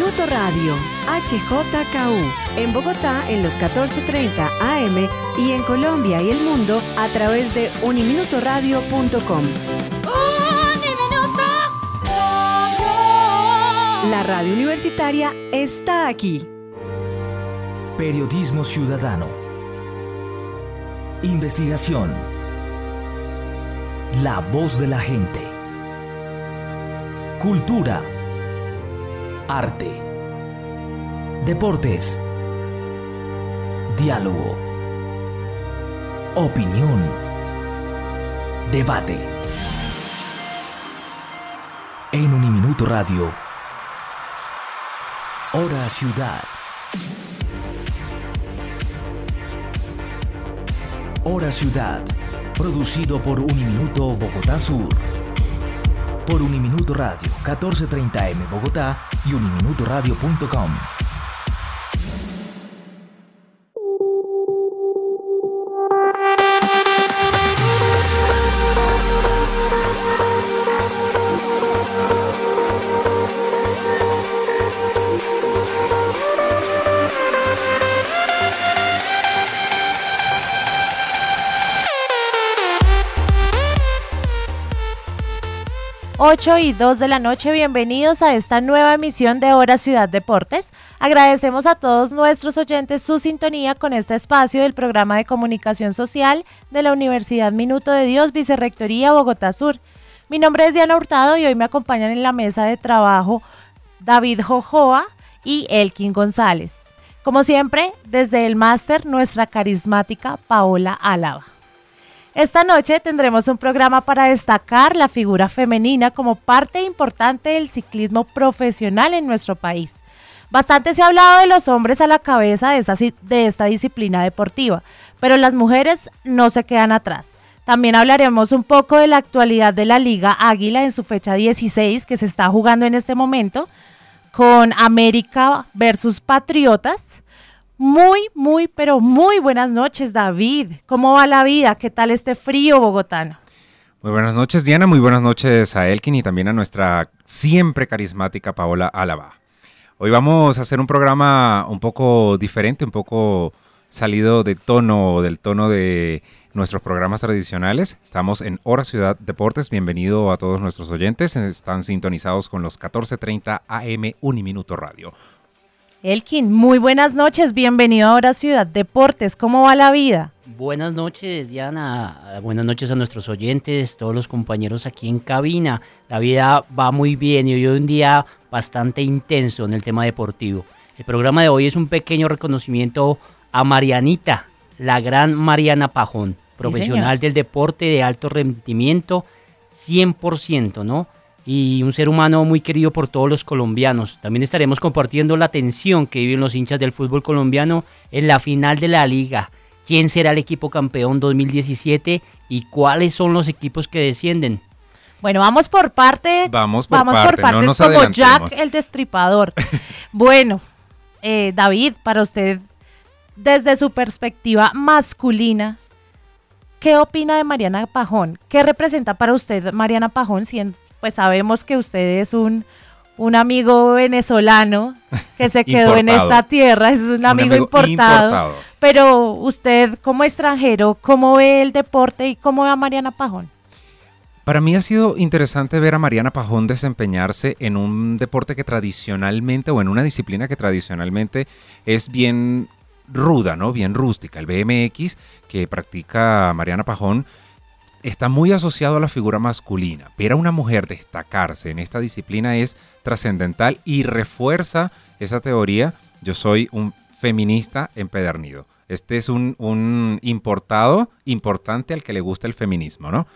Uniminuto Radio, HJKU, en Bogotá en los 14:30 AM y en Colombia y el mundo a través de uniminutoradio.com. La radio universitaria está aquí. Periodismo ciudadano. Investigación. La voz de la gente. Cultura. Arte. Deportes. Diálogo. Opinión. Debate. En Uniminuto Radio. Hora Ciudad. Hora Ciudad, producido por Uniminuto Bogotá Sur. Por Uniminuto Radio, 14:30 AM Bogotá y uniminutoradio.com. Ocho y 2 de la noche, bienvenidos a esta nueva emisión de Hora Ciudad Deportes. Agradecemos a todos nuestros oyentes su sintonía con este espacio del programa de comunicación social de la Universidad Minuto de Dios, Vicerrectoría Bogotá Sur. Mi nombre es Diana Hurtado y hoy me acompañan en la mesa de trabajo David Jojoa y Elkin González. Como siempre, desde el máster, nuestra carismática Paola Álava. Esta noche tendremos un programa para destacar la figura femenina como parte importante del ciclismo profesional en nuestro país. Bastante se ha hablado de los hombres a la cabeza de esta disciplina deportiva, pero las mujeres no se quedan atrás. También hablaremos un poco de la actualidad de la Liga Águila en su fecha 16 que se está jugando en este momento con América versus Patriotas. Pero muy buenas noches, David. ¿Cómo va la vida? ¿Qué tal este frío bogotano? Muy buenas noches, Diana. Muy buenas noches a Elkin y también a nuestra siempre carismática Paola Álava. Hoy vamos a hacer un programa un poco diferente, un poco salido del tono de nuestros programas tradicionales. Estamos en Hora Ciudad Deportes. Bienvenido a todos nuestros oyentes. Están sintonizados con los 14:30 AM Uniminuto Radio. Elkin, muy buenas noches, bienvenido a Hora Ciudad Deportes, ¿cómo va la vida? Buenas noches, Diana, buenas noches a nuestros oyentes, todos los compañeros aquí en cabina. La vida va muy bien y hoy es un día bastante intenso en el tema deportivo. El programa de hoy es un pequeño reconocimiento a Marianita, la gran Mariana Pajón, sí, profesional del deporte de alto rendimiento, 100%, ¿no? Y un ser humano muy querido por todos los colombianos. También estaremos compartiendo la tensión que viven los hinchas del fútbol colombiano en la final de la Liga. ¿Quién será el equipo campeón 2017 y cuáles son los equipos que descienden? Bueno, vamos por parte. Vamos por parte. No nos como adelantemos. Jack el Destripador. Bueno, David, para usted, desde su perspectiva masculina, ¿qué opina de Mariana Pajón? ¿Qué representa para usted Mariana Pajón siendo? Pues sabemos que usted es un amigo venezolano que se quedó en esta tierra, es un amigo importado. Pero usted como extranjero, ¿cómo ve el deporte y cómo ve a Mariana Pajón? Para mí ha sido interesante ver a Mariana Pajón desempeñarse en un deporte que tradicionalmente, o en una disciplina que tradicionalmente es bien ruda, ¿no? Bien rústica. El BMX que practica Mariana Pajón está muy asociado a la figura masculina, pero una mujer destacarse en esta disciplina es trascendental y refuerza esa teoría. Yo soy un feminista empedernido. Este es un importante al que le gusta el feminismo, ¿no?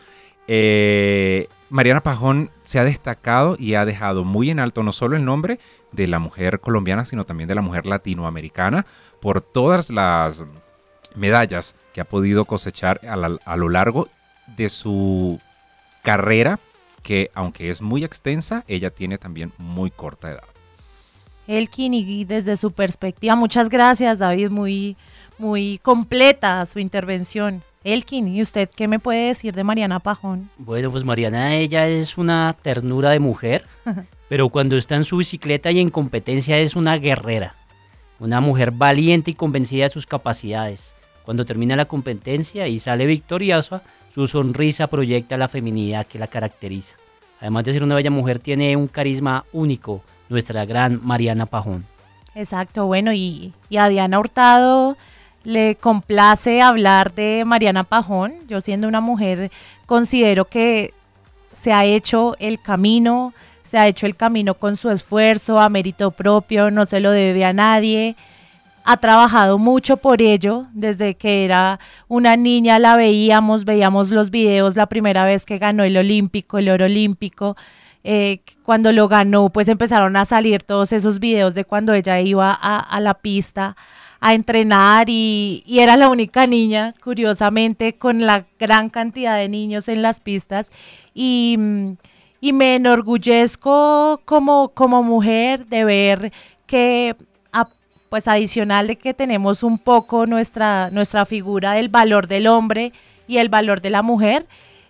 Mariana Pajón se ha destacado y ha dejado muy en alto no solo el nombre de la mujer colombiana, sino también de la mujer latinoamericana por todas las medallas que ha podido cosechar a lo largo de su carrera, que aunque es muy extensa, ella tiene también muy corta edad. Elkin, y desde su perspectiva, muchas gracias, David, muy completa su intervención. Elkin, ¿y usted qué me puede decir de Mariana Pajón? Bueno, pues Mariana, ella es una ternura de mujer, pero cuando está en su bicicleta y en competencia es una guerrera, una mujer valiente y convencida de sus capacidades. Cuando termina la competencia y sale victoriosa, su sonrisa proyecta la feminidad que la caracteriza. Además de ser una bella mujer, tiene un carisma único, nuestra gran Mariana Pajón. Exacto, bueno, y a Diana Hurtado le complace hablar de Mariana Pajón. Yo, siendo una mujer, considero que se ha hecho el camino con su esfuerzo, a mérito propio, no se lo debe a nadie. Ha trabajado mucho por ello. Desde que era una niña la veíamos los videos la primera vez que ganó el oro olímpico. Cuando lo ganó, pues empezaron a salir todos esos videos de cuando ella iba a la pista a entrenar y era la única niña, curiosamente, con la gran cantidad de niños en las pistas, y me enorgullezco como mujer de ver que, pues adicional de que tenemos un poco nuestra figura del valor del hombre y el valor de la mujer,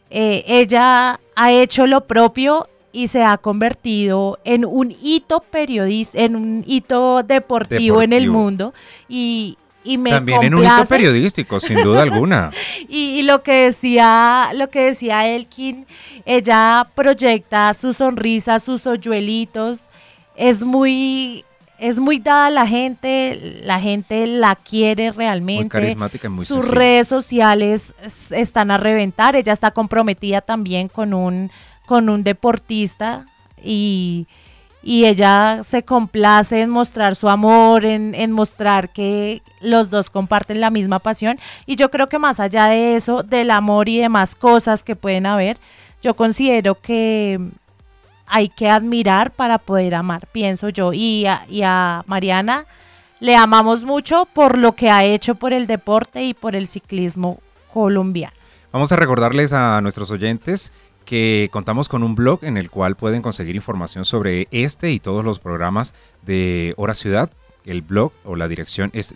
ella ha hecho lo propio y se ha convertido en un hito en un hito deportivo en el mundo, y me también complace. En un hito periodístico, sin duda alguna. Y lo que decía Elkin, ella proyecta su sonrisa, sus hoyuelitos, es muy dada a la gente la quiere realmente. Muy carismática y muy Sus sencilla. redes sociales están a reventar. Ella está comprometida también con un deportista, y ella se complace en mostrar su amor, en mostrar que los dos comparten la misma pasión. Y yo creo que más allá de eso, del amor y demás cosas que pueden haber, yo considero que hay que admirar para poder amar, pienso yo. Y a Mariana le amamos mucho por lo que ha hecho por el deporte y por el ciclismo colombiano. Vamos a recordarles a nuestros oyentes que contamos con un blog en el cual pueden conseguir información sobre este y todos los programas de Hora Ciudad. El blog o la dirección es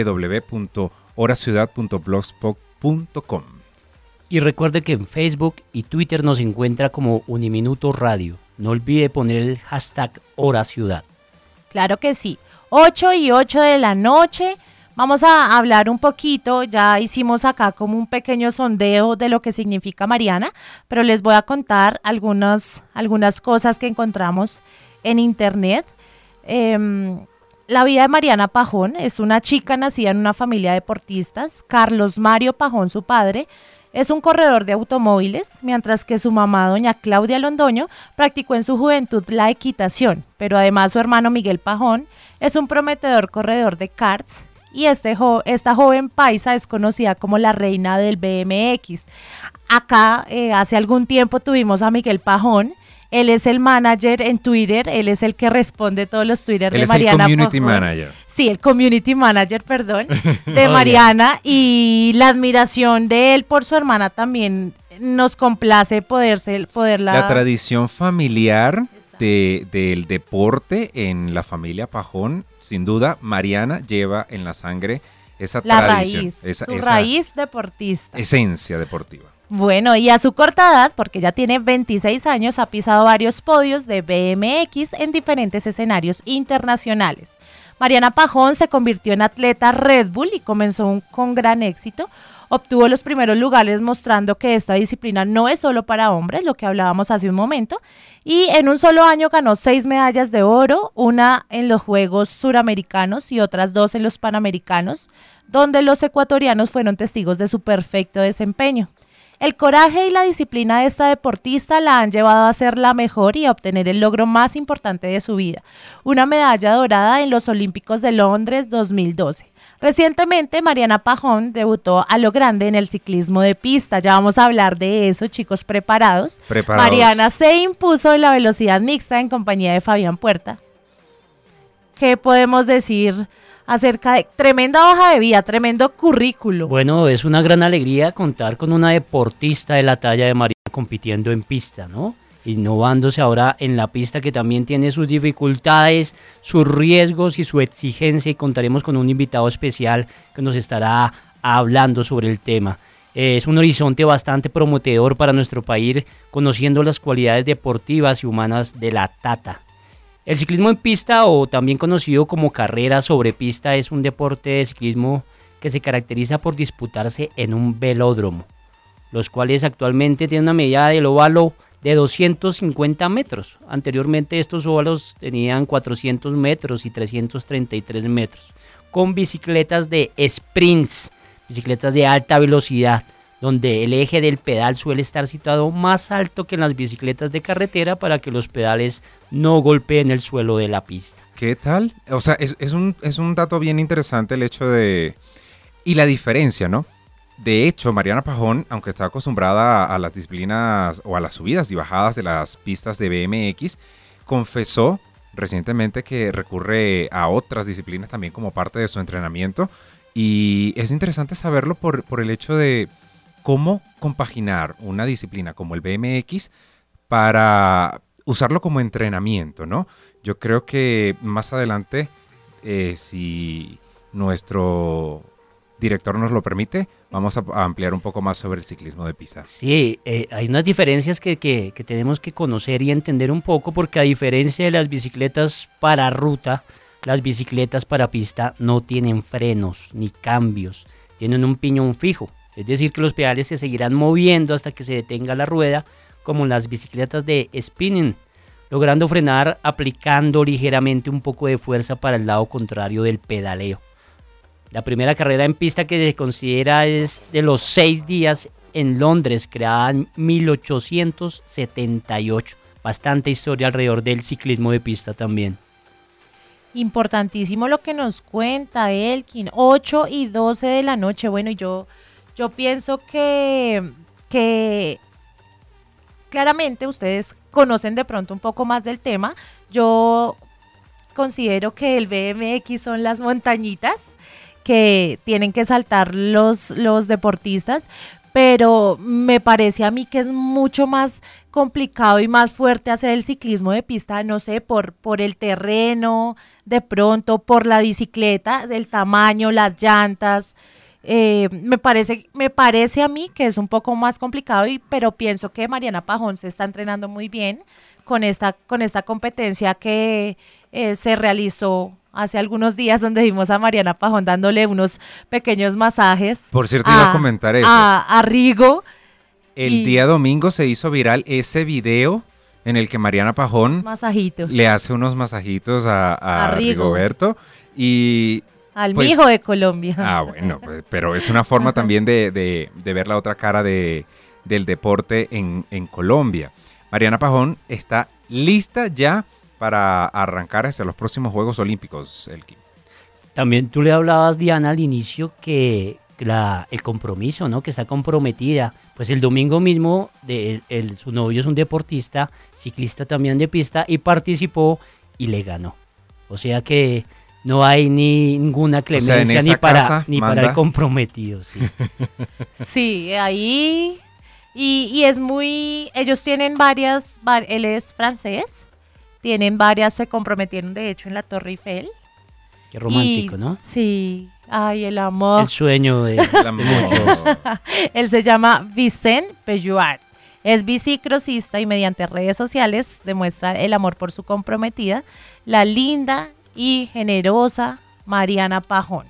www.horaciudad.blogspot.com. Y recuerde que en Facebook y Twitter nos encuentra como Uniminuto Radio. No olvide poner el hashtag Hora Ciudad. Claro que sí. 8:08 de la noche. Vamos a hablar un poquito, ya hicimos acá como un pequeño sondeo de lo que significa Mariana, pero les voy a contar algunas cosas que encontramos en internet. La vida de Mariana Pajón es una chica nacida en una familia de deportistas. Carlos Mario Pajón, su padre, es un corredor de automóviles, mientras que su mamá, doña Claudia Londoño, practicó en su juventud la equitación, pero además su hermano Miguel Pajón es un prometedor corredor de karts. Y esta joven paisa es conocida como la reina del BMX. Acá, hace algún tiempo tuvimos a Miguel Pajón. Él es el manager en Twitter, él es el que responde todos los Twitter de Mariana Pajón. Él es el community manager. Sí, el community manager, perdón, de Mariana. Y la admiración de él por su hermana también nos complace poderla... La tradición familiar del deporte en la familia Pajón, sin duda, Mariana lleva en la sangre esa tradición. Esa raíz deportista. Esencia deportiva. Bueno, y a su corta edad, porque ya tiene 26 años, ha pisado varios podios de BMX en diferentes escenarios internacionales. Mariana Pajón se convirtió en atleta Red Bull y comenzó con gran éxito. Obtuvo los primeros lugares mostrando que esta disciplina no es solo para hombres, lo que hablábamos hace un momento, y en un solo año ganó 6 medallas de oro, una en los Juegos Suramericanos y otras 2 en los Panamericanos, donde los ecuatorianos fueron testigos de su perfecto desempeño. El coraje y la disciplina de esta deportista la han llevado a ser la mejor y a obtener el logro más importante de su vida, una medalla dorada en los Olímpicos de Londres 2012. Recientemente, Mariana Pajón debutó a lo grande en el ciclismo de pista. Ya vamos a hablar de eso, chicos, preparados. Mariana se impuso en la velocidad mixta en compañía de Fabián Puerta. ¿Qué podemos decir acerca de tremenda hoja de vida, tremendo currículo? Bueno, es una gran alegría contar con una deportista de la talla de Mariana compitiendo en pista, ¿no? Innovándose ahora en la pista, que también tiene sus dificultades, sus riesgos y su exigencia, y contaremos con un invitado especial que nos estará hablando sobre el tema. Es un horizonte bastante prometedor para nuestro país, conociendo las cualidades deportivas y humanas de la Tata. El ciclismo en pista, o también conocido como carrera sobre pista, es un deporte de ciclismo que se caracteriza por disputarse en un velódromo, los cuales actualmente tienen una medida del óvalo de 250 metros. Anteriormente estos óvalos tenían 400 metros y 333 metros, con bicicletas de sprints, bicicletas de alta velocidad, donde el eje del pedal suele estar situado más alto que en las bicicletas de carretera para que los pedales no golpeen el suelo de la pista. ¿Qué tal? O sea, es un dato bien interesante el hecho de... Y la diferencia, ¿no? De hecho, Mariana Pajón, aunque está acostumbrada a las disciplinas o a las subidas y bajadas de las pistas de BMX, confesó recientemente que recurre a otras disciplinas también como parte de su entrenamiento. Y es interesante saberlo por el hecho de cómo compaginar una disciplina como el BMX para usarlo como entrenamiento, ¿no? Yo creo que más adelante, si nuestro director nos lo permite, vamos a ampliar un poco más sobre el ciclismo de pista. Sí, hay unas diferencias que tenemos que conocer y entender un poco, porque a diferencia de las bicicletas para ruta, las bicicletas para pista no tienen frenos ni cambios, tienen un piñón fijo, es decir que los pedales se seguirán moviendo hasta que se detenga la rueda, como en las bicicletas de spinning, logrando frenar aplicando ligeramente un poco de fuerza para el lado contrario del pedaleo. La primera carrera en pista que se considera es de los 6 días en Londres, creada en 1878. Bastante historia alrededor del ciclismo de pista también. Importantísimo lo que nos cuenta Elkin, 8 y 12 de la noche. Bueno, yo pienso que claramente ustedes conocen de pronto un poco más del tema. Yo considero que el BMX son las montañitas que tienen que saltar los deportistas, pero me parece a mí que es mucho más complicado y más fuerte hacer el ciclismo de pista, no sé, por el terreno, de pronto, por la bicicleta, el tamaño, las llantas. Me parece a mí que es un poco más complicado, pero pienso que Mariana Pajón se está entrenando muy bien con esta competencia que se realizó hace algunos días, donde vimos a Mariana Pajón dándole unos pequeños masajes. Por cierto, iba a comentar eso. A Rigo. El día domingo se hizo viral ese video en el que Mariana Pajón le hace unos masajitos a Rigoberto y al mijo de Colombia. Bueno, pero es una forma también de ver la otra cara del deporte en Colombia. Mariana Pajón está lista ya para arrancar hacia los próximos Juegos Olímpicos, Elkin. También tú le hablabas, Diana, al inicio que el compromiso, ¿no? Que está comprometida. Pues el domingo mismo su novio es un deportista, ciclista también de pista, y participó y le ganó. O sea que no hay ninguna clemencia para el comprometido. Sí, sí, ahí... Y es muy... Ellos tienen varias... Él es francés. Tienen varias, se comprometieron de hecho en la Torre Eiffel. Qué romántico, ¿no? Sí, ay, el amor. El sueño de muchos. Él se llama Vicent Pelluart. Es bicicrossista y mediante redes sociales demuestra el amor por su comprometida, la linda y generosa Mariana Pajón.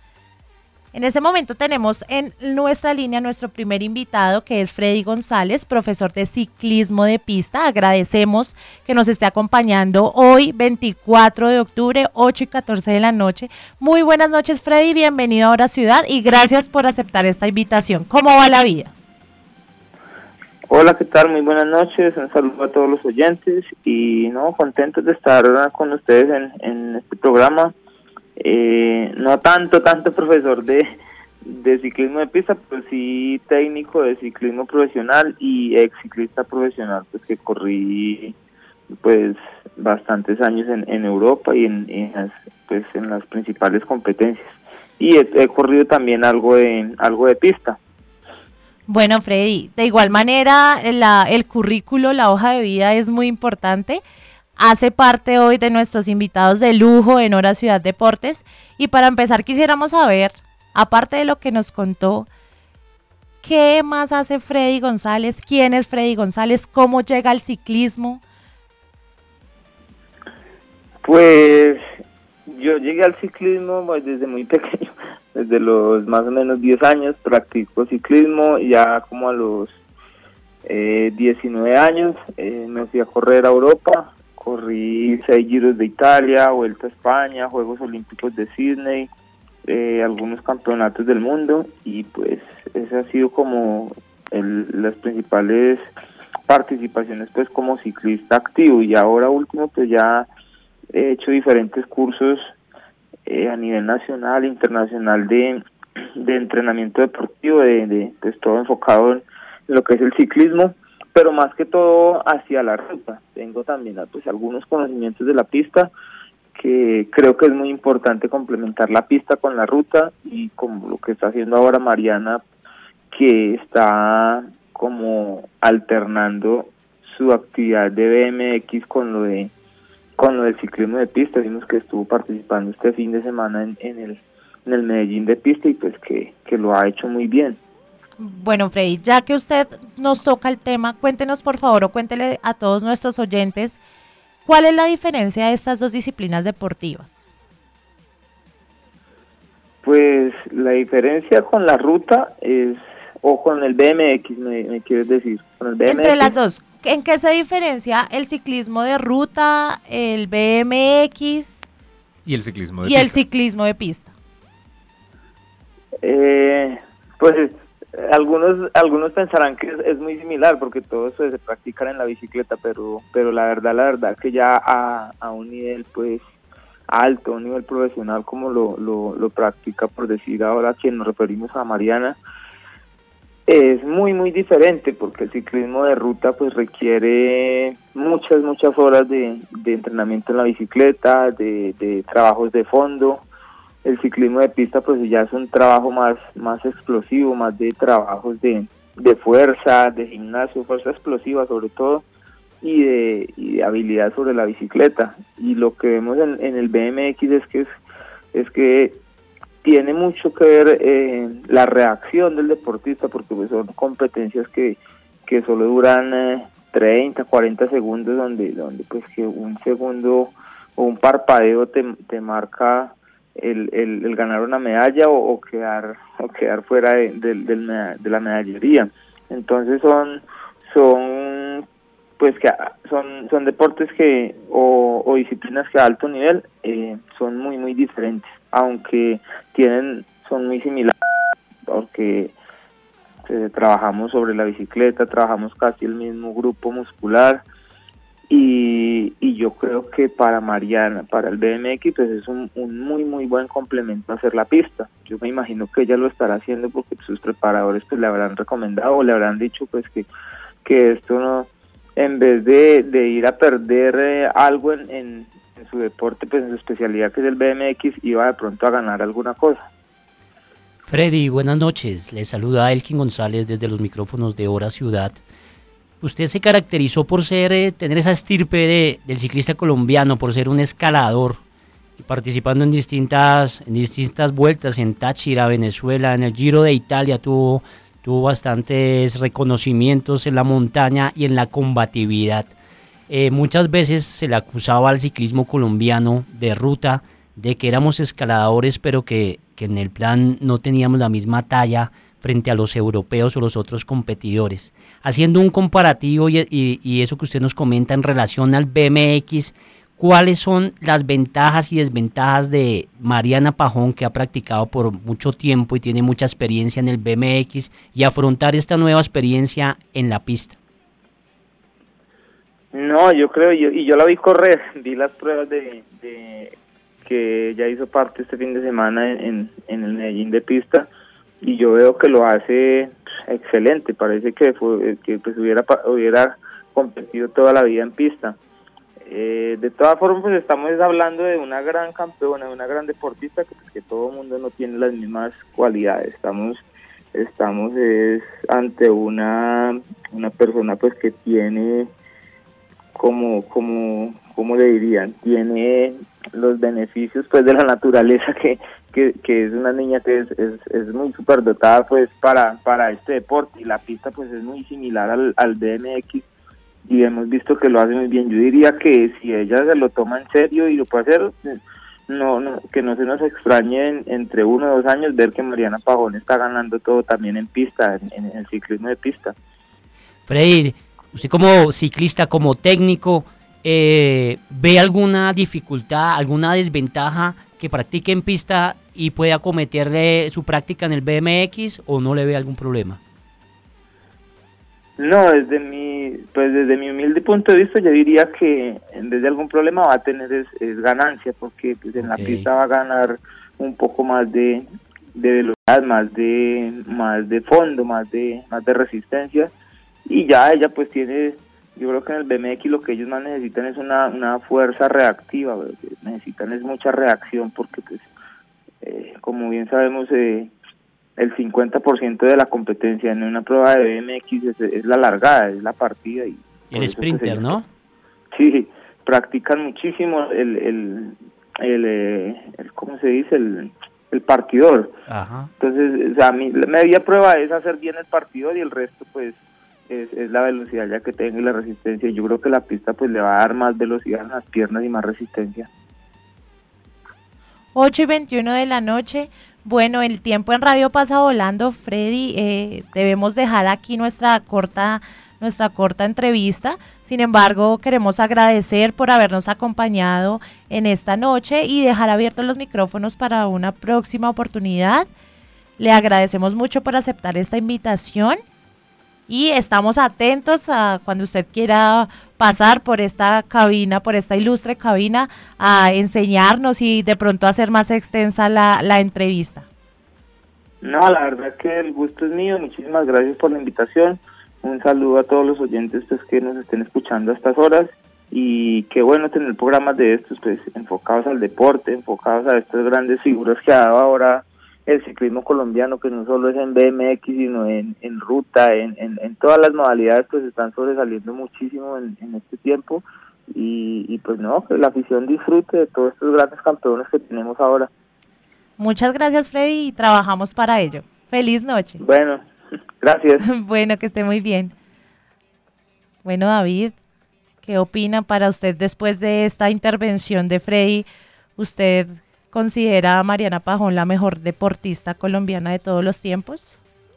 En ese momento tenemos en nuestra línea nuestro primer invitado, que es Freddy González, profesor de ciclismo de pista. Agradecemos que nos esté acompañando hoy, 24 de octubre, 8 y 14 de la noche. Muy buenas noches, Freddy, bienvenido a Hora Ciudad y gracias por aceptar esta invitación. ¿Cómo va la vida? Hola, ¿qué tal? Muy buenas noches, un saludo a todos los oyentes y contentos de estar con ustedes en este programa. No tanto profesor de ciclismo de pista, pero sí técnico de ciclismo profesional y ex ciclista profesional, pues que corrí pues bastantes años en Europa y en las principales competencias, y he corrido también algo de pista. Bueno, Freddy, de igual manera el currículo, la hoja de vida es muy importante. Hace parte hoy de nuestros invitados de lujo en Hora Ciudad Deportes. Y para empezar quisiéramos saber, aparte de lo que nos contó, ¿Qué más hace Freddy González? ¿Quién es Freddy González? ¿Cómo llega al ciclismo? Pues yo llegué al ciclismo pues, desde muy pequeño, desde los más o menos 10 años practico ciclismo, ya como a los 19 años me fui a correr a Europa, corrí 6 Giros de Italia, Vuelta a España, Juegos Olímpicos de Sydney, algunos campeonatos del mundo y pues ese ha sido como las principales participaciones pues como ciclista activo y ahora último pues ya he hecho diferentes cursos a nivel nacional, internacional de entrenamiento deportivo, pues todo enfocado en lo que es el ciclismo, pero más que todo hacia la ruta. Tengo también pues algunos conocimientos de la pista, que creo que es muy importante complementar la pista con la ruta y como lo que está haciendo ahora Mariana, que está como alternando su actividad de BMX con lo del ciclismo de pista. Vimos que estuvo participando este fin de semana en el Medellín de pista y pues que lo ha hecho muy bien. Bueno, Freddy, ya que usted nos toca el tema, cuéntenos por favor o cuéntele a todos nuestros oyentes cuál es la diferencia de estas dos disciplinas deportivas. Pues la diferencia con la ruta es, o con el BMX, me quieres decir, con el BMX. Entre las dos, ¿en qué se diferencia el ciclismo de ruta, el BMX y el ciclismo de y pista? el ciclismo de pista? Pues algunos pensarán que es muy similar porque todos se practican en la bicicleta, pero la verdad que ya a un nivel pues alto, un nivel profesional como lo practica, por decir ahora a quien nos referimos a Mariana, es muy diferente porque el ciclismo de ruta pues requiere muchas horas de entrenamiento en la bicicleta, de trabajos de fondo. El ciclismo de pista pues ya es un trabajo más explosivo, más de trabajos de fuerza, de gimnasio, fuerza explosiva sobre todo, y de habilidad sobre la bicicleta. Y lo que vemos en el BMX es que tiene mucho que ver la reacción del deportista, porque pues son competencias que solo duran 30, 40 segundos, donde pues que un segundo o un parpadeo te marca el ganar una medalla o quedar fuera de la medallería. Entonces son deportes o disciplinas que a alto nivel son muy diferentes, aunque son muy similares porque trabajamos sobre la bicicleta, trabajamos casi el mismo grupo muscular. Y yo creo que para Mariana, para el BMX, pues es un muy buen complemento hacer la pista. Yo me imagino que ella lo estará haciendo porque sus preparadores pues le habrán recomendado o le habrán dicho pues que esto no, en vez de ir a perder algo en su deporte, pues en su especialidad que es el BMX, iba de pronto a ganar alguna cosa. Freddy, buenas noches. Les saluda Elkin González desde los micrófonos de Hora Ciudad. Usted se caracterizó por tener esa estirpe del ciclista colombiano, por ser un escalador y participando en distintas vueltas en Táchira, Venezuela, en el Giro de Italia, tuvo bastantes reconocimientos en la montaña y en la combatividad. Muchas veces se le acusaba al ciclismo colombiano de ruta de que éramos escaladores, pero que en el plan no teníamos la misma talla frente a los europeos o los otros competidores. Haciendo un comparativo y eso que usted nos comenta en relación al BMX, ¿cuáles son las ventajas y desventajas de Mariana Pajón, que ha practicado por mucho tiempo y tiene mucha experiencia en el BMX, y afrontar esta nueva experiencia en la pista? No, yo creo, yo la vi correr, vi las pruebas de que ella hizo parte este fin de semana en el Medellín de pista, y yo veo que lo hace excelente. Parece que pues hubiera competido toda la vida en pista. De todas formas, pues estamos hablando de una gran campeona, de una gran deportista que todo el mundo no tiene las mismas cualidades. Estamos ante una persona pues que tiene como le dirían, tiene los beneficios pues de la naturaleza que que es una niña que es muy superdotada pues para este deporte, y la pista pues es muy similar al BMX, y hemos visto que lo hace muy bien. Yo diría que si ella se lo toma en serio y lo puede hacer, que no se nos extrañe entre 1 o 2 años ver que Mariana Pajón está ganando todo también en pista, en el ciclismo de pista. Freddy, usted como ciclista, como técnico, ¿ve alguna dificultad, alguna desventaja que practique en pista y pueda acometerle su práctica en el BMX, o no le ve algún problema? No, desde mi humilde punto de vista, yo diría que en vez de algún problema va a tener es ganancia, porque pues en la pista va a ganar un poco más de velocidad, más de fondo, más de resistencia, y ya ella pues tiene, yo creo que en el BMX lo que ellos más necesitan es una fuerza reactiva, lo que necesitan es mucha reacción, porque pues como bien sabemos, el 50% de la competencia en una prueba de BMX es la largada, es la partida. Y el sprinter, pues, ¿no? Sí, practican muchísimo el ¿cómo se dice? El partidor. Ajá. Entonces, o sea, la media prueba es hacer bien el partidor, y el resto pues es la velocidad ya que tenga y la resistencia. Yo creo que la pista pues le va a dar más velocidad en las piernas y más resistencia. 8:21 de la noche. Bueno, el tiempo en radio pasa volando, Freddy. Debemos dejar aquí nuestra corta entrevista. Sin embargo, queremos agradecer por habernos acompañado en esta noche y dejar abiertos los micrófonos para una próxima oportunidad. Le agradecemos mucho por aceptar esta invitación y estamos atentos a cuando usted quiera pasar por esta cabina, por esta ilustre cabina, a enseñarnos y de pronto hacer más extensa la entrevista. No, la verdad que el gusto es mío. Muchísimas gracias por la invitación. Un saludo a todos los oyentes pues, que nos estén escuchando a estas horas, y qué bueno tener programas de estos pues enfocados al deporte, enfocados a estas grandes figuras que ha dado ahora el ciclismo colombiano, que no solo es en BMX, sino en ruta, en todas las modalidades, pues están sobresaliendo muchísimo en este tiempo, y pues no, que la afición disfrute de todos estos grandes campeones que tenemos ahora. Muchas gracias, Freddy, y trabajamos para ello. Feliz noche. Bueno, gracias. Bueno, que esté muy bien. Bueno, David, ¿qué opina para usted después de esta intervención de Freddy? ¿Usted considera a Mariana Pajón la mejor deportista colombiana de todos los tiempos?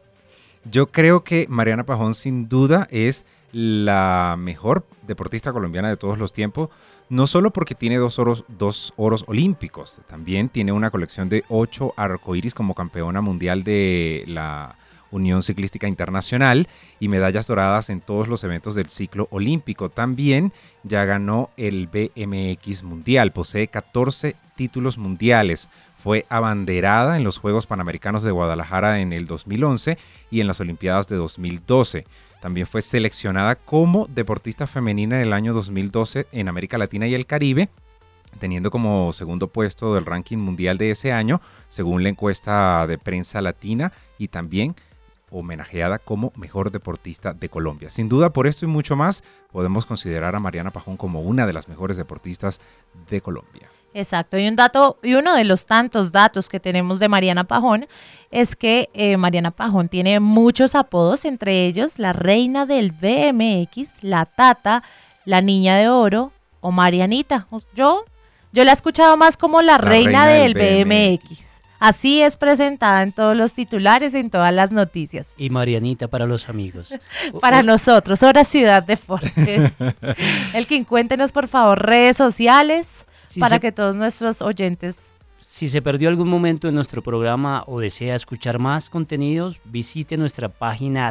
Yo creo que Mariana Pajón sin duda es la mejor deportista colombiana de todos los tiempos, no solo porque tiene dos oros olímpicos, también tiene una colección de 8 arcoíris como campeona mundial de la Unión Ciclística Internacional y medallas doradas en todos los eventos del ciclo olímpico. También ya ganó el BMX mundial, posee 14 títulos mundiales, fue abanderada en los Juegos Panamericanos de Guadalajara en el 2011 y en las Olimpiadas de 2012. También fue seleccionada como deportista femenina en el año 2012 en América Latina y el Caribe, teniendo como segundo puesto del ranking mundial de ese año, según la encuesta de Prensa Latina, y también homenajeada como mejor deportista de Colombia. Sin duda, por esto y mucho más, podemos considerar a Mariana Pajón como una de las mejores deportistas de Colombia. Exacto, y uno de los tantos datos que tenemos de Mariana Pajón es que Mariana Pajón tiene muchos apodos, entre ellos la reina del BMX, la Tata, la niña de oro o Marianita. Yo la he escuchado más como la reina del BMX. Así es presentada en todos los titulares, en todas las noticias. Y Marianita para los amigos. Para nosotros, Hora Ciudad Deportes. Elkin, cuéntenos por favor redes sociales para que todos nuestros oyentes... Si se perdió algún momento en nuestro programa o desea escuchar más contenidos, visite nuestra página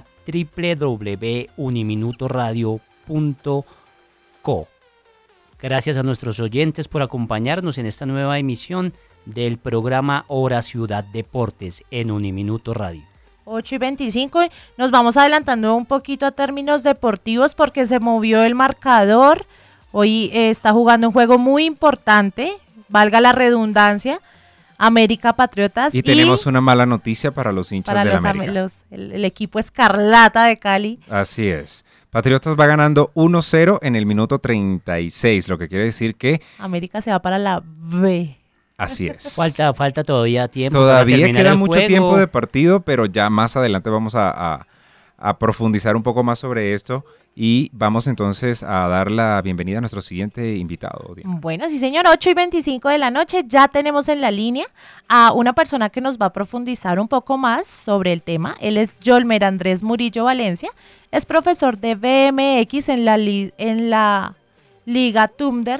www.uniminutoradio.co. Gracias a nuestros oyentes por acompañarnos en esta nueva emisión del programa Hora Ciudad Deportes en Uniminuto Radio. 8:25, nos vamos adelantando un poquito a términos deportivos porque se movió el marcador. Hoy está jugando un juego muy importante, valga la redundancia, América Patriotas. Y tenemos una mala noticia para los hinchas del América. El equipo Escarlata de Cali. Así es. Patriotas va ganando 1-0 en el minuto 36, lo que quiere decir que... América se va para la B. Así es. Falta todavía tiempo. para Todavía terminar queda el mucho juego. tiempo de partido, pero ya más adelante vamos a profundizar un poco más sobre esto y vamos entonces a dar la bienvenida a nuestro siguiente invitado, Diana. Bueno, sí señor, 8:25 de la noche, ya tenemos en la línea a una persona que nos va a profundizar un poco más sobre el tema. Él es Yolmer Andrés Murillo Valencia, es profesor de BMX en la Liga Thunder.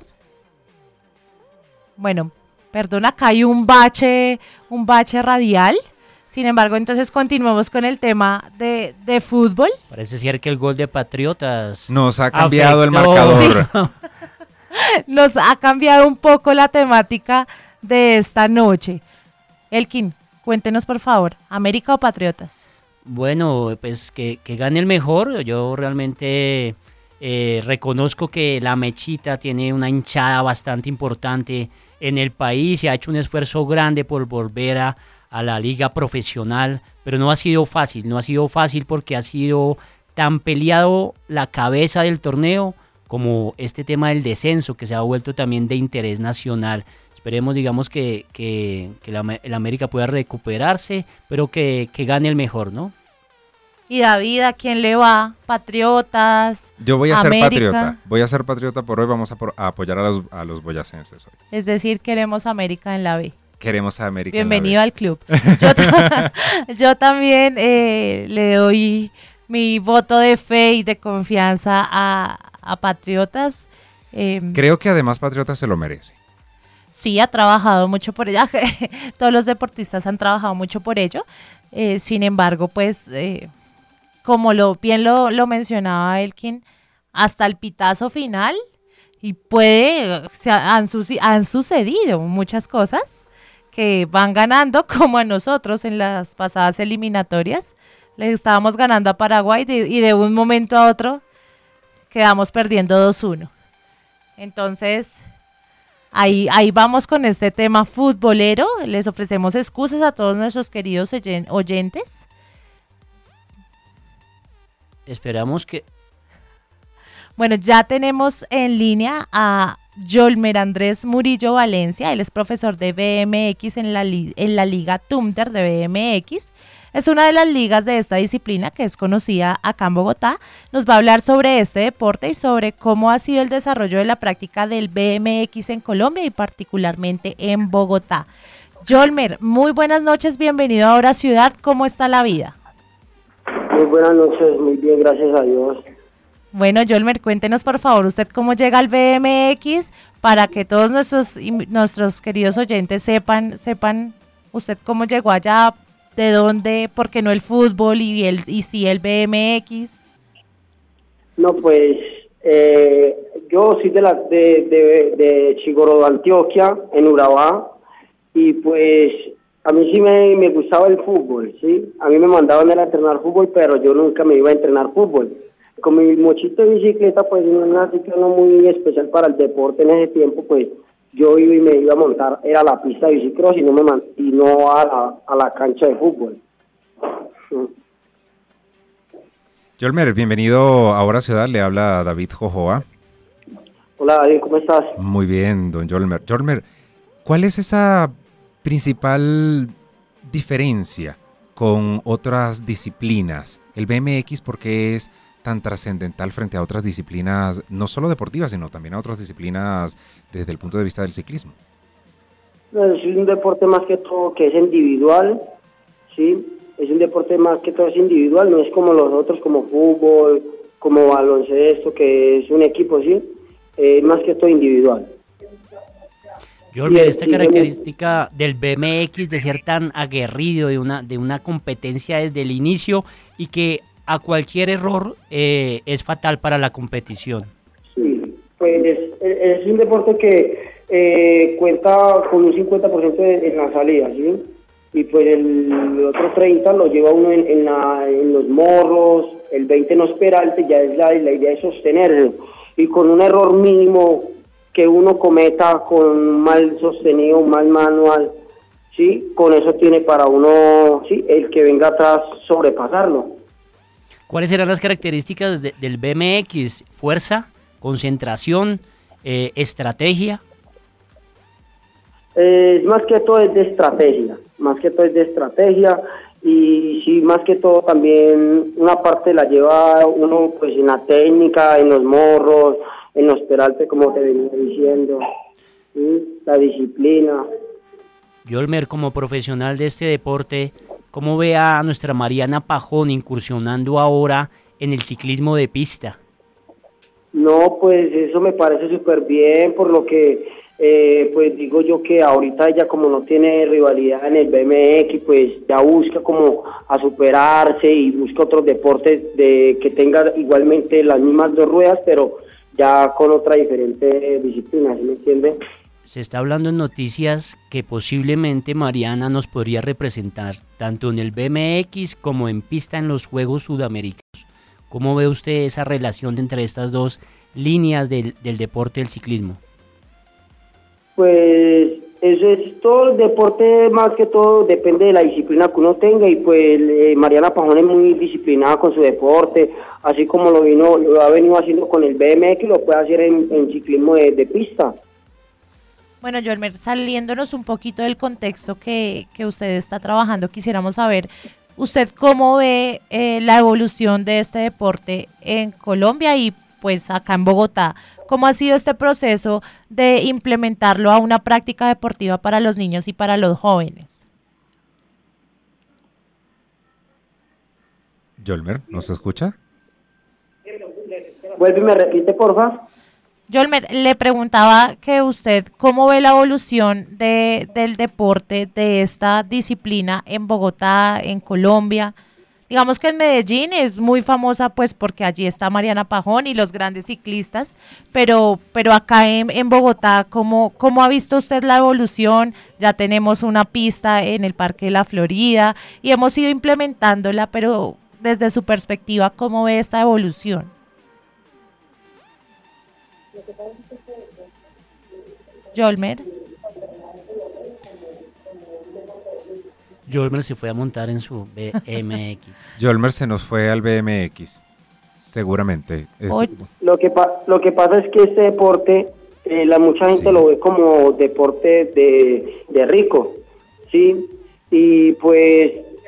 Bueno, perdón, acá hay un bache radial. Sin embargo, entonces continuemos con el tema de fútbol. Parece ser que el gol de Patriotas Nos ha cambiado el afectó. marcador. Nos ha cambiado un poco la temática de esta noche. Elkin, cuéntenos por favor, ¿América o Patriotas? Bueno, pues que gane el mejor. Yo realmente reconozco que la Mechita tiene una hinchada bastante importante en el país y ha hecho un esfuerzo grande por volver a la liga profesional, pero no ha sido fácil porque ha sido tan peleado la cabeza del torneo como este tema del descenso que se ha vuelto también de interés nacional. Esperemos, digamos, que el América pueda recuperarse, pero que gane el mejor, ¿no? Y David, ¿a quién le va? ¿Patriotas? Yo voy a ser América. patriota. Voy a ser patriota por hoy. Vamos a apoyar a los boyacenses hoy. Es decir, queremos América en la B. Queremos a América. Bienvenido al club. Yo también le doy mi voto de fe y de confianza a Patriotas. Creo que además Patriotas se lo merece. Sí, ha trabajado mucho por ella. Todos los deportistas han trabajado mucho por ello. Sin embargo, pues, como bien lo mencionaba Elkin, hasta el pitazo final, y han sucedido muchas cosas que van ganando, como a nosotros en las pasadas eliminatorias. Le estábamos ganando a Paraguay y de un momento a otro quedamos perdiendo 2-1. Entonces, ahí vamos con este tema futbolero. Les ofrecemos excusas a todos nuestros queridos oyentes. Esperamos que... Bueno, ya tenemos en línea a Yolmer Andrés Murillo Valencia. Él es profesor de BMX en la Liga Thunder de BMX. Es una de las ligas de esta disciplina que es conocida acá en Bogotá. Nos va a hablar sobre este deporte y sobre cómo ha sido el desarrollo de la práctica del BMX en Colombia y particularmente en Bogotá. Yolmer, muy buenas noches, bienvenido a Hora Ciudad. ¿Cómo está la vida? Muy buenas noches, muy bien, gracias a Dios. Bueno, Yolmer, cuéntenos por favor usted cómo llega al BMX para que todos nuestros queridos oyentes sepan usted cómo llegó allá, de dónde, por qué no el fútbol y sí el BMX. No, pues yo soy de Chigoró, Antioquia, en Urabá, y pues a mí sí me gustaba el fútbol, ¿sí? A mí me mandaban a entrenar fútbol, pero yo nunca me iba a entrenar fútbol. Con mi mochito de bicicleta, pues no era no muy especial para el deporte en ese tiempo, pues yo iba y me iba a montar, era la pista de bicicross y no a la cancha de fútbol. Yolmer, bienvenido a Hora Ciudad, le habla David Jojoa. Hola David, ¿cómo estás? Muy bien, don Yolmer. Yolmer, ¿cuál es esa principal diferencia con otras disciplinas? El BMX, ¿por qué es tan trascendental frente a otras disciplinas, no solo deportivas, sino también a otras disciplinas desde el punto de vista del ciclismo? Es un deporte más que todo que es individual, ¿sí? Es un deporte más que todo es individual, no es como los otros, como fútbol, como baloncesto, que es un equipo, ¿sí? Más que todo individual. Yolmer, esta característica del BMX de ser tan aguerrido, de una competencia desde el inicio y que a cualquier error es fatal para la competición. Sí, pues es un deporte que cuenta con un 50% en la salida, ¿sí? Y pues el otro 30% lo lleva uno en los morros, el 20% no esperalte, ya es la idea es sostenerlo. Y con un error mínimo que uno cometa con un mal sostenido, un mal manual, ¿sí? Con eso tiene para uno, ¿sí? El que venga atrás sobrepasarlo. ¿Cuáles serán las características del BMX? ¿Fuerza? ¿Concentración? ¿Estrategia? Más que todo es de estrategia, y sí, más que todo también una parte la lleva uno pues en la técnica, en los morros, en los peraltes, como te venía diciendo, ¿sí? La disciplina. Yolmer, como profesional de este deporte, ¿cómo ve a nuestra Mariana Pajón incursionando ahora en el ciclismo de pista? No, pues eso me parece súper bien, por lo que pues digo yo que ahorita ella como no tiene rivalidad en el BMX, pues ya busca como a superarse y busca otros deportes de que tenga igualmente las mismas dos ruedas, pero ya con otra diferente disciplina, ¿sí me entiende? Se está hablando en noticias que posiblemente Mariana nos podría representar tanto en el BMX como en pista en los Juegos Sudamericanos. ¿Cómo ve usted esa relación entre estas dos líneas del deporte del ciclismo? Pues eso es todo el deporte, más que todo depende de la disciplina que uno tenga, y pues Mariana Pajón es muy disciplinada con su deporte, así como lo ha venido haciendo con el BMX, lo puede hacer en ciclismo de pista. Bueno, Yolmer, saliéndonos un poquito del contexto que usted está trabajando, quisiéramos saber, ¿usted cómo ve la evolución de este deporte en Colombia y pues acá en Bogotá? ¿Cómo ha sido este proceso de implementarlo a una práctica deportiva para los niños y para los jóvenes? Yolmer, ¿nos escucha? Vuelve y me repite, porfa. Yolmer, le preguntaba que usted cómo ve la evolución del deporte, de esta disciplina en Bogotá, en Colombia. Digamos que en Medellín es muy famosa pues porque allí está Mariana Pajón y los grandes ciclistas, pero acá en Bogotá, ¿cómo ha visto usted la evolución? Ya tenemos una pista en el Parque de la Florida y hemos ido implementándola, pero desde su perspectiva, ¿cómo ve esta evolución? Yolmer. Yolmer se fue a montar en su BMX. Yolmer se nos fue al BMX, seguramente. Lo que pasa es que este deporte, mucha gente lo ve como deporte de rico, ¿sí? Y pues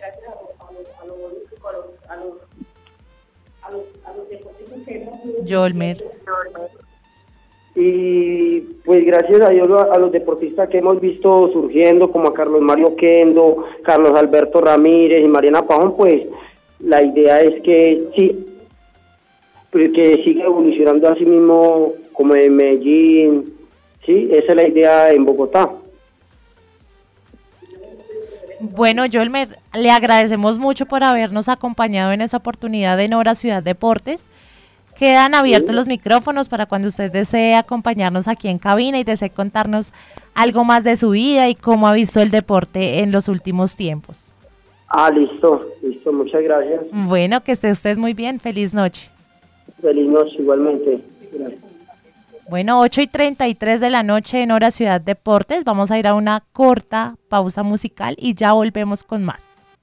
Yolmer. Y pues gracias a Dios a los deportistas que hemos visto surgiendo, como a Carlos Mario Kendo, Carlos Alberto Ramírez y Mariana Pajón, pues la idea es que sí, que siga evolucionando así mismo como en Medellín, sí, esa es la idea en Bogotá. Bueno, Yolmer, le agradecemos mucho por habernos acompañado en esa oportunidad en Hora Ciudad Deportes. Quedan abiertos los micrófonos para cuando usted desee acompañarnos aquí en cabina y desee contarnos algo más de su vida y cómo ha visto el deporte en los últimos tiempos. Listo, muchas gracias. Bueno, que esté usted muy bien, feliz noche. Feliz noche, igualmente. Gracias. Bueno, 8:33 de la noche en Hora Ciudad Deportes, vamos a ir a una corta pausa musical y ya volvemos con más.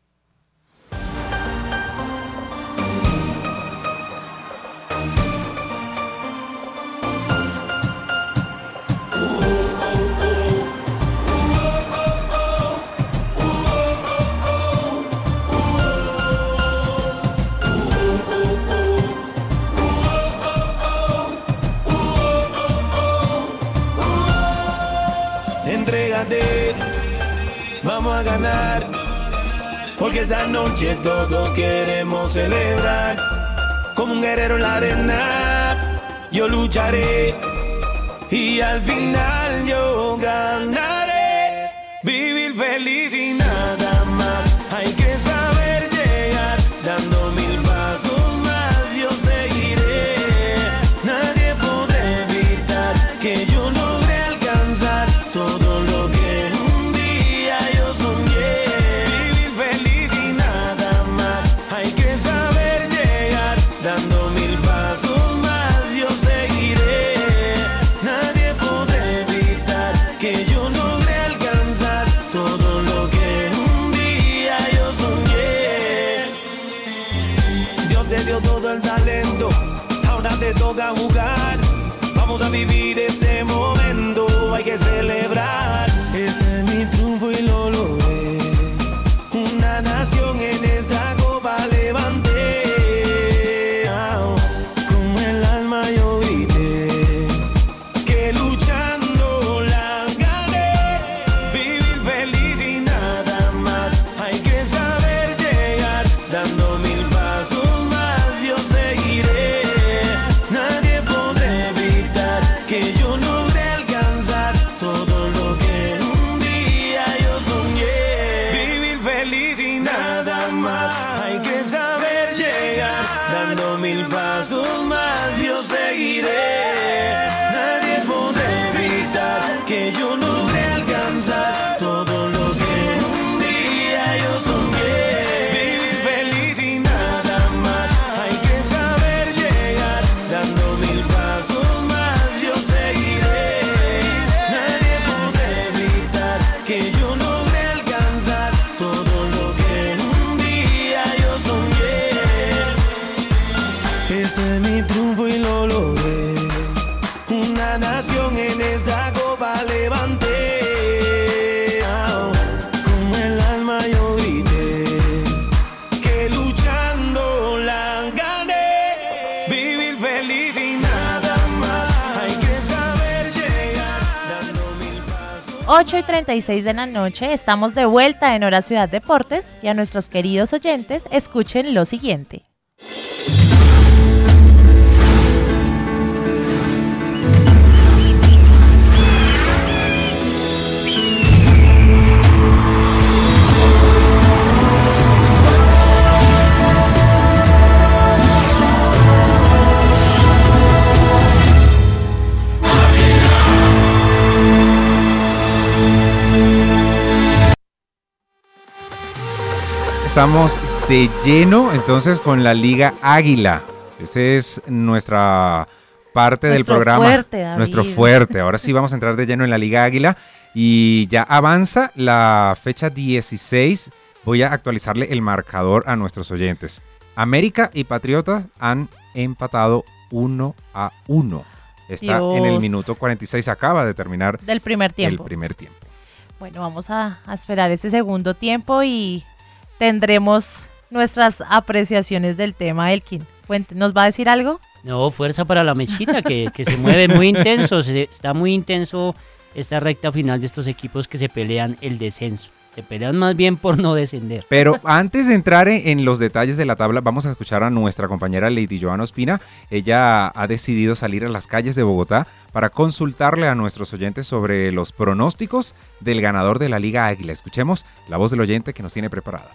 Vamos a ganar, porque esta noche todos queremos celebrar. Como un guerrero en la arena, yo lucharé y al final yo ganaré. Vivir feliz y nada más, hay que saber llegar, dando 1000 pasos más yo seguiré. Nadie podrá evitar que yo logre alcanzar todo lo que un día yo soñé. Vivir feliz y nada más, hay que saber llegar, dando 1000 pasos más yo seguiré. Nadie podrá evitar que yo logre alcanzar todo lo que pa' levanté. Con el alma yo grité que luchando la gané. Vivir feliz y nada más. Hay que saber llegar dando 1000 pasos. 8:36 de la noche, estamos de vuelta en Hora Ciudad Deportes y a nuestros queridos oyentes escuchen lo siguiente. Estamos de lleno entonces con la Liga Águila. Esta es nuestra parte del programa. Fuerte, David. Nuestro fuerte. Ahora sí vamos a entrar de lleno en la Liga Águila y ya avanza la fecha 16. Voy a actualizarle el marcador a nuestros oyentes. América y Patriotas han empatado 1-1. Está en el minuto 46. Acaba de terminar del primer tiempo. Bueno, vamos a esperar ese segundo tiempo y tendremos nuestras apreciaciones del tema. Elkin, ¿nos va a decir algo? No, fuerza para la mechita, que se mueve muy intenso, está muy intenso esta recta final de estos equipos que se pelean el descenso. Se pelean más bien por no descender. Pero antes de entrar en los detalles de la tabla, vamos a escuchar a nuestra compañera Lady Joana Ospina. Ella ha decidido salir a las calles de Bogotá para consultarle a nuestros oyentes sobre los pronósticos del ganador de la Liga Águila. Escuchemos la voz del oyente que nos tiene preparada.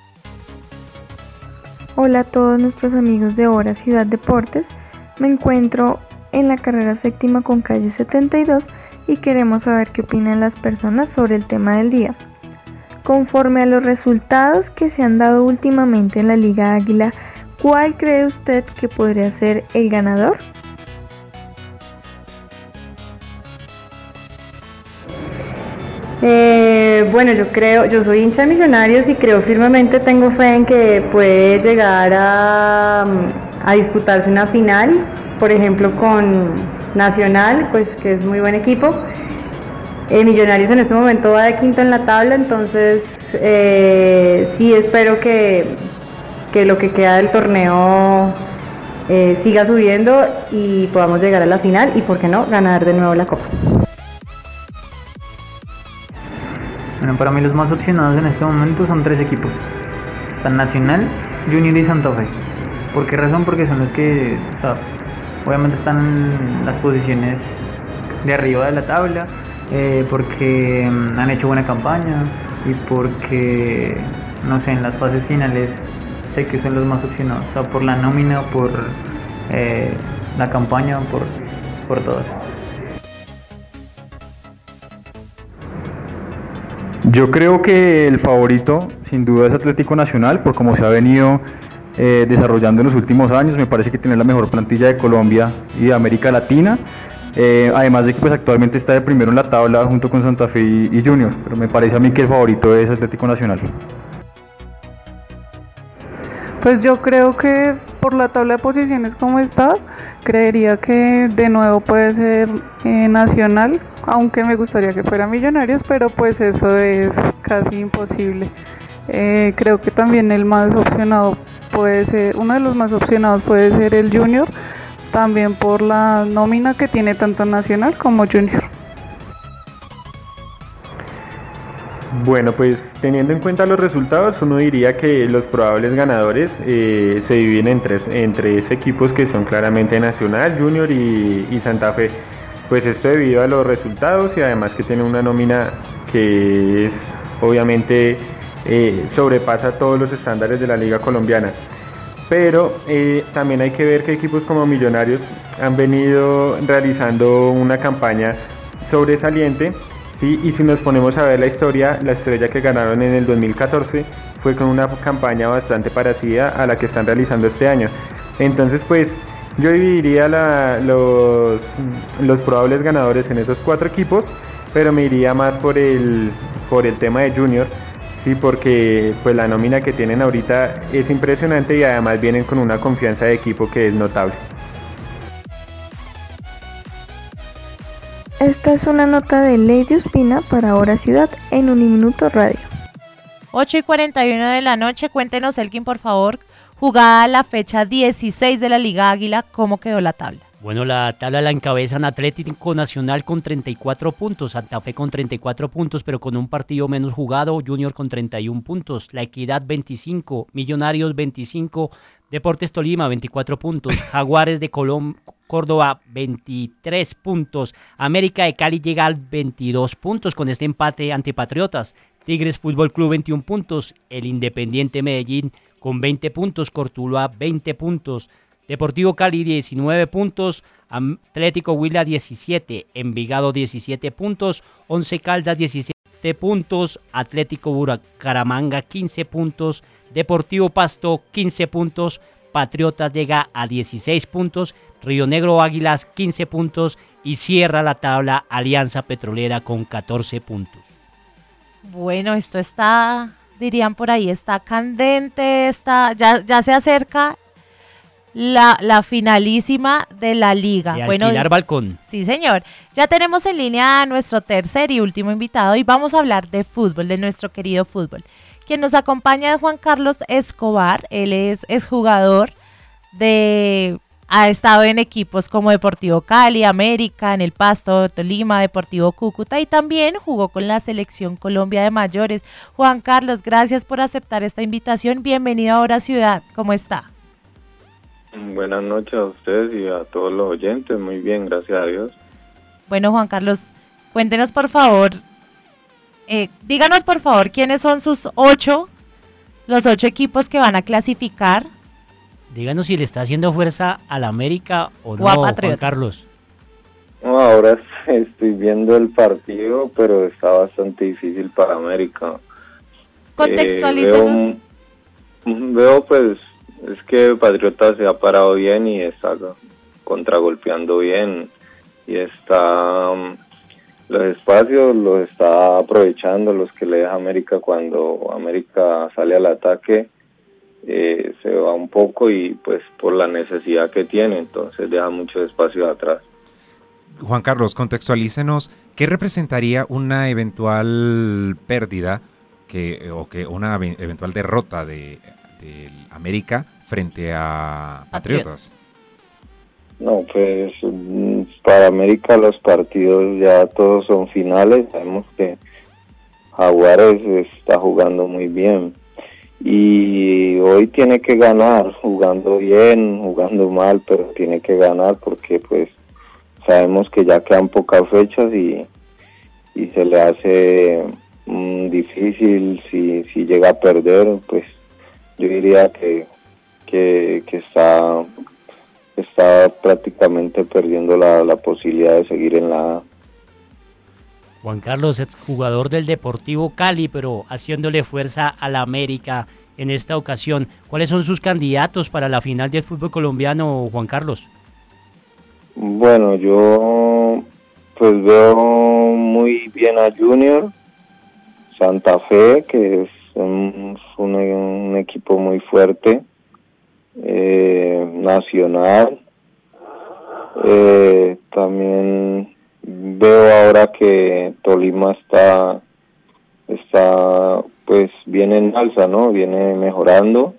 Hola a todos nuestros amigos de Hora Ciudad Deportes. Me encuentro en la carrera séptima con calle 72 y queremos saber qué opinan las personas sobre el tema del día. Conforme a los resultados que se han dado últimamente en la Liga Águila, ¿cuál cree usted que podría ser el ganador? Bueno, yo soy hincha de Millonarios y creo firmemente, tengo fe en que puede llegar a disputarse una final, por ejemplo con Nacional, pues que es muy buen equipo. Millonarios en este momento va de quinto en la tabla, entonces sí espero que lo que queda del torneo siga subiendo y podamos llegar a la final y, por qué no, ganar de nuevo la Copa. Bueno, para mí los más opcionados en este momento son 3 equipos. Están Nacional, Junior y Santa Fe. ¿Por qué razón? Porque son los que, obviamente están en las posiciones de arriba de la tabla, porque han hecho buena campaña y porque, no sé, en las fases finales sé que son los más opcionados, por la nómina, por la campaña, por todas. Yo creo que el favorito sin duda es Atlético Nacional, por cómo se ha venido desarrollando en los últimos años. Me parece que tiene la mejor plantilla de Colombia y de América Latina, además de que pues actualmente está de primero en la tabla junto con Santa Fe y Junior, pero me parece a mí que el favorito es Atlético Nacional. Pues yo creo que por la tabla de posiciones como está, creería que de nuevo puede ser Nacional, aunque me gustaría que fuera Millonarios, pero pues eso es casi imposible. Creo que también el más opcionado puede ser, uno de los más opcionados puede ser el Junior, también por la nómina que tiene tanto Nacional como Junior. Bueno, pues teniendo en cuenta los resultados, uno diría que los probables ganadores se dividen en tres equipos que son claramente Nacional, Junior y Santa Fe. Pues esto debido a los resultados y además que tiene una nómina que es obviamente sobrepasa todos los estándares de la liga colombiana. Pero también hay que ver que equipos como Millonarios han venido realizando una campaña sobresaliente. Sí, y si nos ponemos a ver la historia que ganaron en el 2014 fue con una campaña bastante parecida a la que están realizando este año. Entonces, pues yo dividiría los probables ganadores en esos 4 equipos, pero me iría más por el tema de Junior, sí, porque pues la nómina que tienen ahorita es impresionante y además vienen con una confianza de equipo que es notable. Esta es una nota de Lady Ospina para Hora Ciudad en Uniminuto Radio. 8:41 de la noche, cuéntenos, Elkin, por favor, jugada la fecha 16 de la Liga Águila, ¿cómo quedó la tabla? Bueno, la tabla la encabezan Atlético Nacional con 34 puntos, Santa Fe con 34 puntos, pero con un partido menos jugado, Junior con 31 puntos, La Equidad 25, Millonarios 25, Deportes Tolima 24 puntos, Jaguares de Córdoba 23 puntos, América de Cali llega al 22 puntos con este empate ante Patriotas, Tigres Fútbol Club 21 puntos, el Independiente Medellín con 20 puntos, Cortuluá 20 puntos, Deportivo Cali 19 puntos, Atlético Huila 17, Envigado 17 puntos, Once Caldas 17 puntos, Atlético Bucaramanga 15 puntos, Deportivo Pasto 15 puntos, Patriotas llega a 16 puntos, Río Negro Águilas 15 puntos y cierra la tabla Alianza Petrolera con 14 puntos. Bueno, esto está, dirían por ahí, está candente, ya se acerca la finalísima de la liga. De alquilar balcón. Sí, señor. Ya tenemos en línea a nuestro tercer y último invitado y vamos a hablar de fútbol, de nuestro querido fútbol. Quien nos acompaña es Juan Carlos Escobar. Él es jugador ha estado en equipos como Deportivo Cali, América, en el Pasto, Tolima, Deportivo Cúcuta y también jugó con la Selección Colombia de mayores. Juan Carlos, gracias por aceptar esta invitación. Bienvenido a Hora Ciudad. ¿Cómo está? Buenas noches a ustedes y a todos los oyentes. Muy bien, gracias a Dios. Bueno, Juan Carlos, cuéntenos por favor, díganos por favor quiénes son los 8 equipos que van a clasificar. Díganos si le está haciendo fuerza al América o no, Juan Carlos. No, ahora estoy viendo el partido, pero está bastante difícil para América. Contextualícenos. Veo pues, es que Patriota se ha parado bien y está contragolpeando bien y está los espacios los está aprovechando, los que le deja América cuando América sale al ataque. Se va un poco y pues por la necesidad que tiene, entonces deja mucho espacio atrás. Juan Carlos, contextualícenos, ¿qué representaría una eventual pérdida o una eventual derrota de América frente a Patriotas? No, pues para América los partidos ya todos son finales, sabemos que Jaguares está jugando muy bien. Y hoy tiene que ganar, jugando bien, jugando mal, pero tiene que ganar porque pues sabemos que ya quedan pocas fechas y se le hace difícil si llega a perder, pues yo diría que está prácticamente perdiendo la posibilidad de seguir en la A. Juan Carlos es jugador del Deportivo Cali, pero haciéndole fuerza a la América en esta ocasión. ¿Cuáles son sus candidatos para la final del fútbol colombiano, Juan Carlos? Bueno, yo pues veo muy bien a Junior, Santa Fe, que es un equipo muy fuerte, Nacional, también veo ahora que Tolima está pues viene en alza, ¿no? Viene mejorando.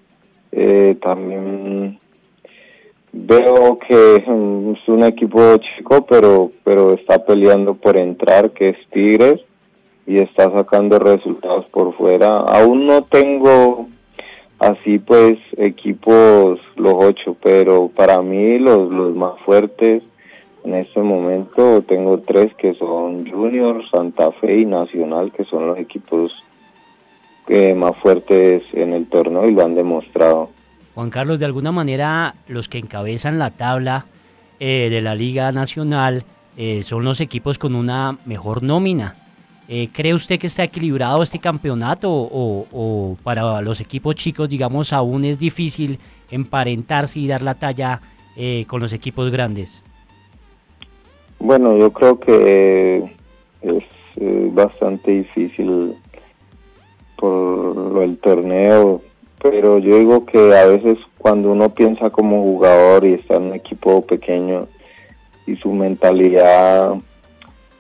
También veo que es un equipo chico, pero está peleando por entrar, que es Tigres, y está sacando resultados por fuera. Aún no tengo así pues equipos los 8, pero para mí los más fuertes en este momento tengo 3 que son Junior, Santa Fe y Nacional, que son los equipos más fuertes en el torneo y lo han demostrado. Juan Carlos, de alguna manera los que encabezan la tabla de la Liga Nacional son los equipos con una mejor nómina. ¿Cree usted que está equilibrado este campeonato o para los equipos chicos, digamos, aún es difícil emparentarse y dar la talla con los equipos grandes? Bueno, yo creo que es bastante difícil por el torneo, pero yo digo que a veces cuando uno piensa como jugador y está en un equipo pequeño y su mentalidad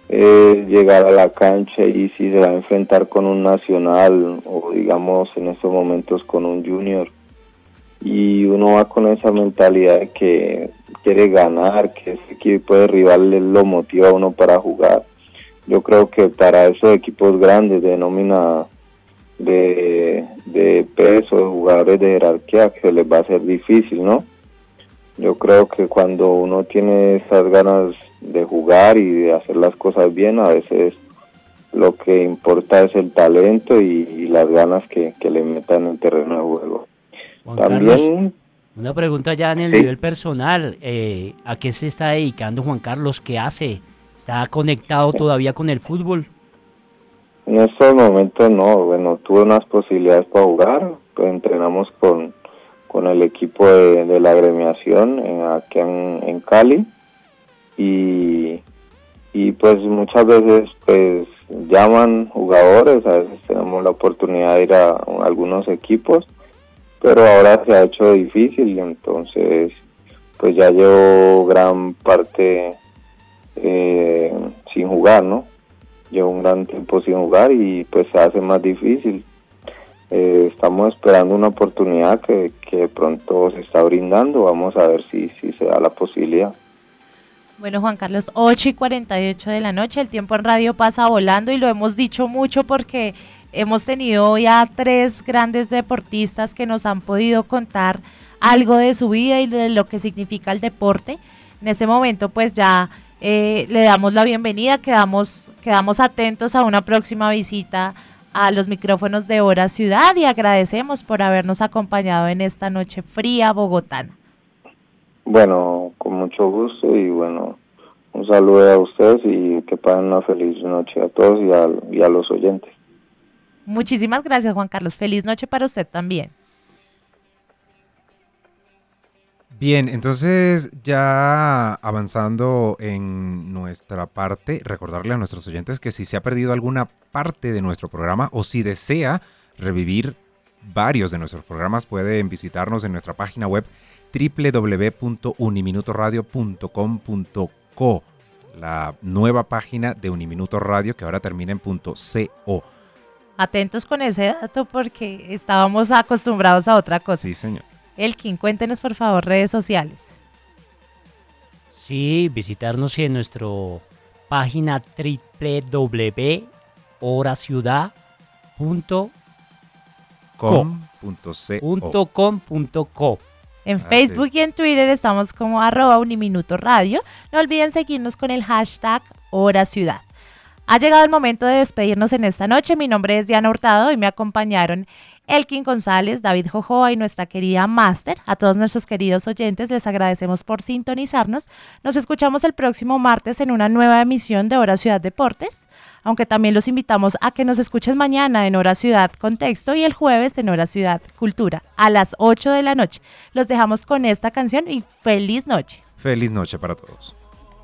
llegar a la cancha y si se va a enfrentar con un Nacional o digamos en estos momentos con un Junior, y uno va con esa mentalidad de que quiere ganar, que ese equipo de rival lo motiva a uno para jugar. Yo creo que para esos equipos grandes de nómina de peso, de jugadores de jerarquía, que les va a ser difícil, ¿no? Yo creo que cuando uno tiene esas ganas de jugar y de hacer las cosas bien, a veces lo que importa es el talento y las ganas que le metan en el terreno de juego. Juan También, Carlos, una pregunta ya en el nivel personal, ¿a qué se está dedicando Juan Carlos? ¿Qué hace? ¿Está conectado todavía con el fútbol? en estos momentos no, bueno, tuve unas posibilidades para jugar, pues entrenamos con el equipo de la agremiación aquí en Cali, y pues muchas veces pues llaman jugadores, a veces tenemos la oportunidad de ir a algunos equipos, pero ahora se ha hecho difícil, entonces pues ya llevo gran parte sin jugar, ¿no? Llevo un gran tiempo sin jugar y pues se hace más difícil. Estamos esperando una oportunidad que pronto se está brindando, vamos a ver si se da la posibilidad. Bueno, Juan Carlos, 8:48 de la noche, el tiempo en radio pasa volando y lo hemos dicho mucho porque hemos tenido ya 3 grandes deportistas que nos han podido contar algo de su vida y de lo que significa el deporte. En este momento pues ya le damos la bienvenida, quedamos atentos a una próxima visita a los micrófonos de Hora Ciudad y agradecemos por habernos acompañado en esta noche fría bogotana. Bueno, con mucho gusto y bueno, un saludo a ustedes y que pasen una feliz noche a todos y a los oyentes. Muchísimas gracias, Juan Carlos. Feliz noche para usted también. Bien, entonces ya avanzando en nuestra parte, recordarle a nuestros oyentes que si se ha perdido alguna parte de nuestro programa o si desea revivir varios de nuestros programas, pueden visitarnos en nuestra página web www.uniminutoradio.com.co, la nueva página de Uniminuto Radio que ahora termina en .co. Atentos con ese dato porque estábamos acostumbrados a otra cosa. Sí, señor. Elkin, cuéntenos por favor redes sociales. Sí, visitarnos en nuestra página www.horaciudad.com.co. En Facebook y en Twitter estamos como @uniminutoradio. No olviden seguirnos con el hashtag Hora Ciudad. Ha llegado el momento de despedirnos en esta noche. Mi nombre es Diana Hurtado y me acompañaron Elkin González, David Jojoa y nuestra querida Máster. A todos nuestros queridos oyentes les agradecemos por sintonizarnos. Nos escuchamos el próximo martes en una nueva emisión de Hora Ciudad Deportes, aunque también los invitamos a que nos escuchen mañana en Hora Ciudad Contexto y el jueves en Hora Ciudad Cultura a las 8 de la noche. Los dejamos con esta canción y feliz noche. Feliz noche para todos.